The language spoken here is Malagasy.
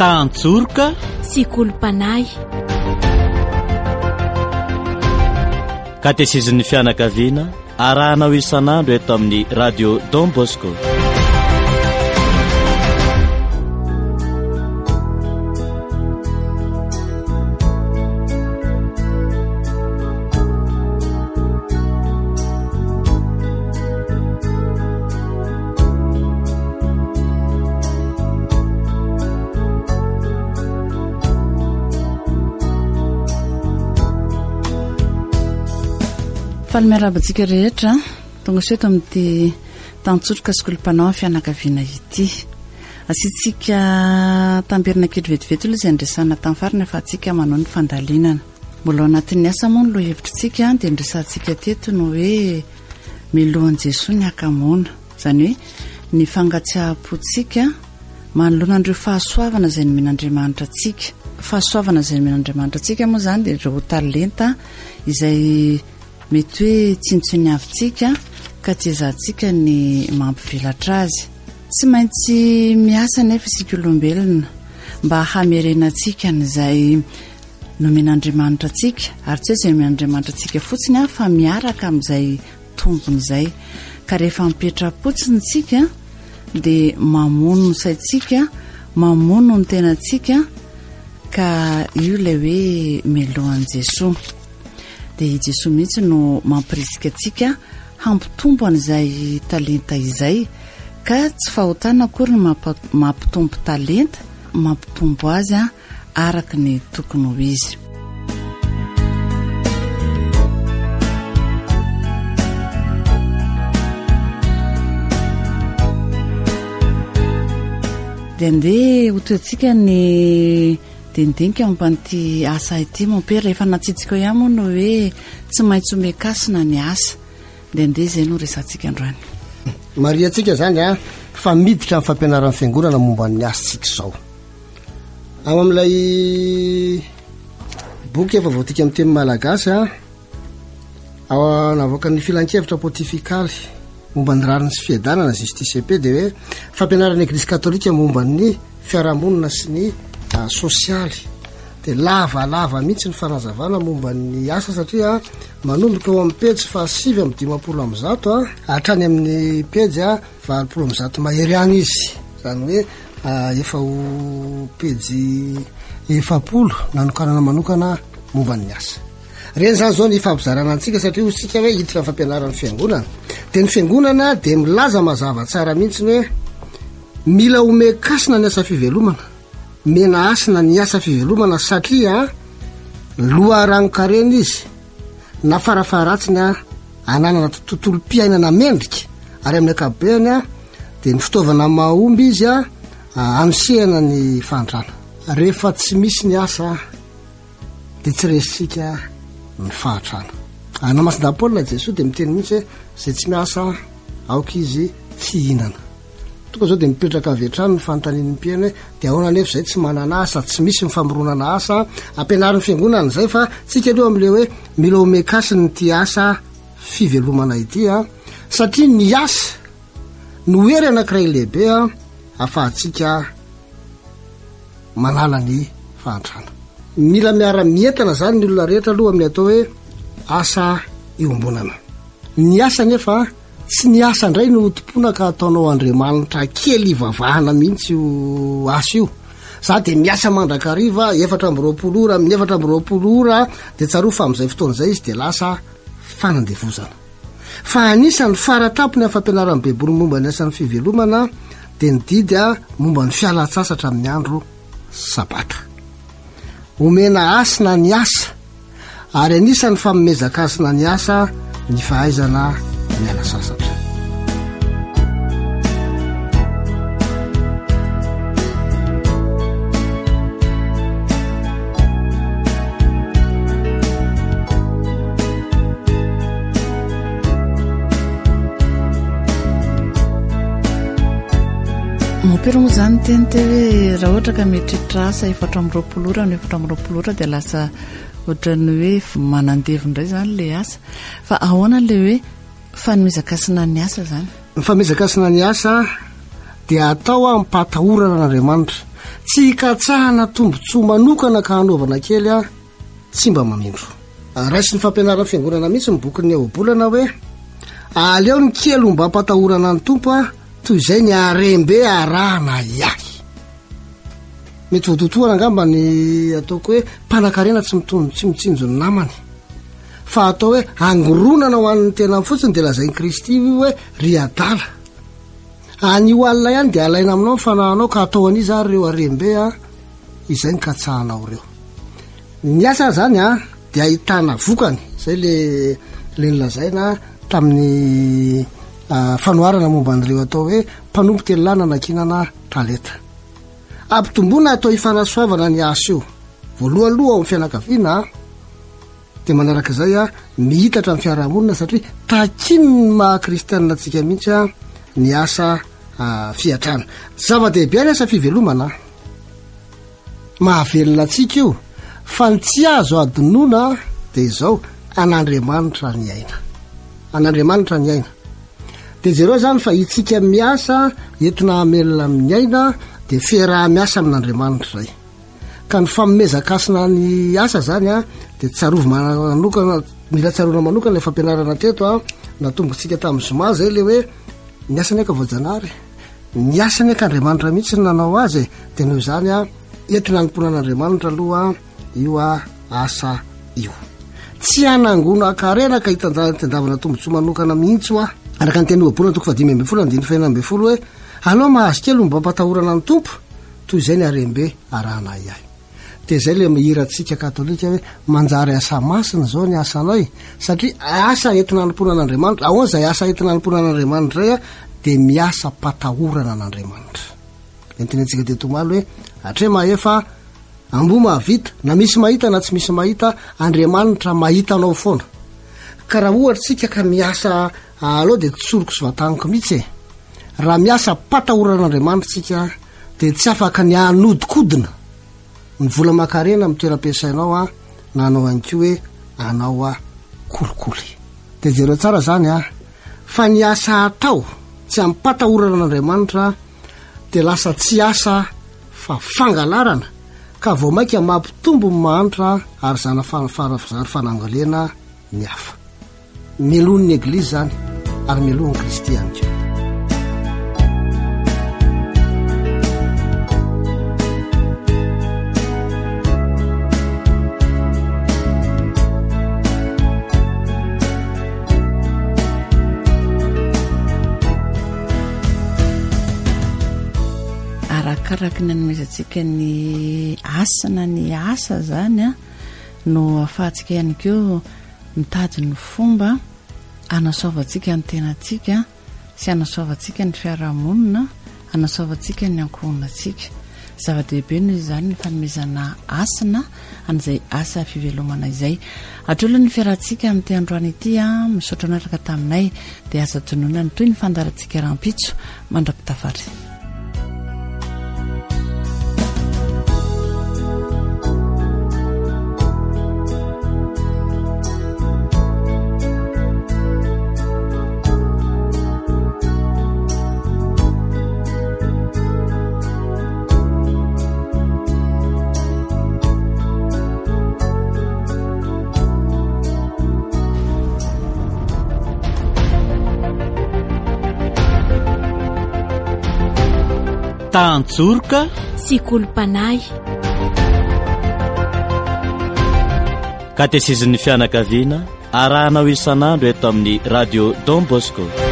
Tanjoroka sy Kolompanay. Katezizin'ny fianakaviana arahanao isan'andro eto amin'ny radio Don Bosco. Falmerabantsika rehetra tonga seto amin'ity Tanjoroka sy Kolompanay fianakaviana ity. Asitsika tambirina kely vetivety ilo izay andresana tamin'ny farany fa atsika manao ny fandalinana. Mbola ao anatin'ny asa moa no lohevitritsika dia andresantsika teto no hoe milohan'i Jesoa ny akamoana. Izany hoe ny fangatsiahapotsika manoloana andreo fahasoavana izay nomen'Andriamanitra antsika. Fahasoavana izay nomen'Andriamanitra antsika moa izany dia ireo talenta izay mety hoe tsintsony avintsika ka tsezahantsika ny mampivelatra azy. Tsy maintsy miasa nefa isika olombelona mba hamerenantsika n'izay nomen'Andriamanitra antsika ary tsy hoe izay nomen'Andriamanitra antsika fotsiny fa miaraka amin'izay tombony izay. Ka rehefa mipetra-potsiny tsika dia mamono ny saintsika, mamono ny tenantsika ka io ilay hoe milohan'i Jesoa. Dia Jesoa mihitsy no mampirisika antsika hampitombo an'izay talenta izay ka tsy fahotana akory ny mampitombo talenta, mampitombo azy araka ny tokony ho izy. Dia andeha ho toetsika ny dindinika momban'ity asa ity mompe rehefa natsitsika ihany moa no hoe tsy maintsy omekasina ny asa dia andeha izay no resantsika androany. Maria antsika zany fa miditra amin'ny fampianaran'ny fiangonana momba ny asantsika izao. Ao amin'ilay boky efa voatika amin'ny teny malagasy ao navoaka ny filan-kevitra pontifikaly momba ny rariny sy fiadanana justice ep dia hoe fampianaran'ny Eglise katolika momba ny fiarahamonina sy ny sosialy. Dia lavalava mihitsy ny fanazavana momba ny asa satria manomboka eo amin'ny pejy 750 hatrany amin'ny pejy 200 mahery any izy. Izany hoe efa ho pejy 70 nanokanana manokana momba ny asa. Reny zany zao ny fampizarana antsika satria osika hoe hiditra ny fampianaran'ny fiangonana. Dia ny fiangonana dia milaza mazava tsara mihitsy hoe mila omekasina ny asa fivelomana, mena asina ny asa fivelomana satria loha ranonkarena izy na farafaharatsiny ananana tontolo-piainana mendrika ary amin'ny akabeany dia ny fitaovana mahomby izy anosehana ny fandrana. Rehefa tsy misy ny asa dia tsy resitsika ny fahatrana. Namasinda Paola Jesoa dia miteny mihitsy hoe izay tsy miasa aoka izy tsy hinana. Tonga zao dia mipetraka avy hatrany ny fanontanian'ny mpiaina dia ahoana nefa izay tsy manana asa, tsy misy ny famoronana asa ampianarin'ny fiangonana izay fa tsika aloha amin'ilay hoe mila omekasiny ny asa fivelomana ity satria ny asa no hery anankiray lehibe ahafahantsika manala ny fahantrana. Mila miara-mientana zany ny olona rehetra aloha amin'ny atao hoe asa iombonana. Ny asa nefa tsy ny asa indray no tompona ka ataonao Andriamanitra kely ivavahana mihitsy io asa io. Za dia miasa mandrakariva 420 ora, amin'ny 420 ora dia tsaroa fa amin'izay fotoana izay izy dia lasa fanandevozana. Fa anisan'ny faratampony amin'ny fampianaran'ny baiboly momba ny asan'ny fivelomana dia ny didy momba ny fialan-tsasatra amin'ny andro sabata. Omena asina ny asa ary anisan'ny famomezakasina ny asa ny fahaizana miala sasatra. Pero moa zany teny hoe raha ohatra ka mieritreritra asa 420 ora no 420 ora dia lasa ohatrany hoe manandevo indray zany le asa. Fa ahoana le hoe fanomezakasina ny asa zany? Ny fanomezakasina ny asa dia atao ampatahorana n'Andriamanitra tsy hikatsahana tombontsoa manokana ka hanaovana kely a tsy mba mamindro. Raisy ny fampianarana fiangonana mihitsy mibokyn'ny obolana hoe aleo ny kely mba ampatahorana ny tompo a toy izay ny arembe arahana iahy. Mety vototoana angamba ny ataoko hoe mpanan-karena tsy mitsinjo ny namany, fa atao hoe angoronana ho an'ny tena fotsiny dia lazain'i Kristy io hoe ry adala. An'io alina ihany dia alaina aminao ny fanahanao ka atao an'izy ary ireo arembe a izay ny katsahanao ireo. Ny asa zany a dia ahitana vokany izay le nilazaina tamin'ny fanoharana momba an'ireo atao hoe mpanompo telolana nakinana taleta. Ampitomboana atao ifanasoavana ny asa io voalohaloha ao amin'ny fianakaviana dia manaraka izay a mihitatra amin'ny fiarahamonina satria takiny ny maha-kristianina antsika mihitsy a ny asa fiatrana. Zava-dehibe ny asa fivelomana, mahavelona antsika io, fa ny tsy azo adinoana dia izao an'Andriamanitra ny aina, an'Andriamanitra ny aina. Dia jereo zany fa itsika miasa entina hamelona amin'ny aina dia fiaraha-miasa amin'Andriamanitra izay. Ka ny famomezakasina ny asa zany a dia tsarovo manokana, mila tsaroana manokana ilay fampianarana teto a natombotsika tamin'ny zoma zay le hoe ny asany aka voajanary, ny asany aka Andriamanitra mihitsy ny nanao azy dia noho izany a entina hanomponan'Andriamanitra aloha io asa io. Tsy hanangona karena ka hitandavana tombontsoa manokana mihitsy ho araka ny teny oabolana 5:20 hoe anao mahazo kely mba ampatahorana ny tompo toy izay ny arembe arahana iahy. Dia izay le mihirantsika katolika hoe manjary asa masina zao ny asanao, satria asa entina hanomponan'Andriamanitra. Ahoana izay asa entina hanomponan'Andriamanitra izay a dia miasa patahorana an'Andriamanitra. Entinentsika tetomalo hoe atre maefa ambo mahavita, na misy mahita na tsy misy mahita, Andriamanitra mahitanao foana. Ka raha ohatra tsika ka miasa aloha dia tsoroko sy vataniko mihitsy raha miasa patahorana an'Andriamanitra tsika dia tsy afaka ny hanodikodina ny vola makarena amin'ny toeram-piasainao a na anao an'ko hoe anao a kolikoly. Dia jereo tsara zany a fa ny asa atao tsy ampatahorana an'Andriamanitra dia lasa tsy asa fa fangalarana, ka vao mainka mampitombo ny mahantra ary zany fanangalena ny hafa. Melon'ny Eglizy zany ary melon'ny Kristy ihany koa. Arakaraka ny anomezantsika ny asana ny asa zany a no ahafahantsika ihany koa mitady ny fomba anasoavantsika ny tenantsika sy anasoavantsika ny fiarahamonina, anasoavantsika ny ankohonantsika. Zava-dehibe noho izany ny fanomezana asana an'izay asa fivelomana izay. Atrolo ny fiarahantsika amin'ity androany ity a misaotra naraka taminay dia asa tononana toy ny fandarantsika rahampitso mandrapitafary. Tantsorika sy kolompanay. Katesezin'ny fianakaviana arahanao isan'andro eto amin'ny radio Don Bosco.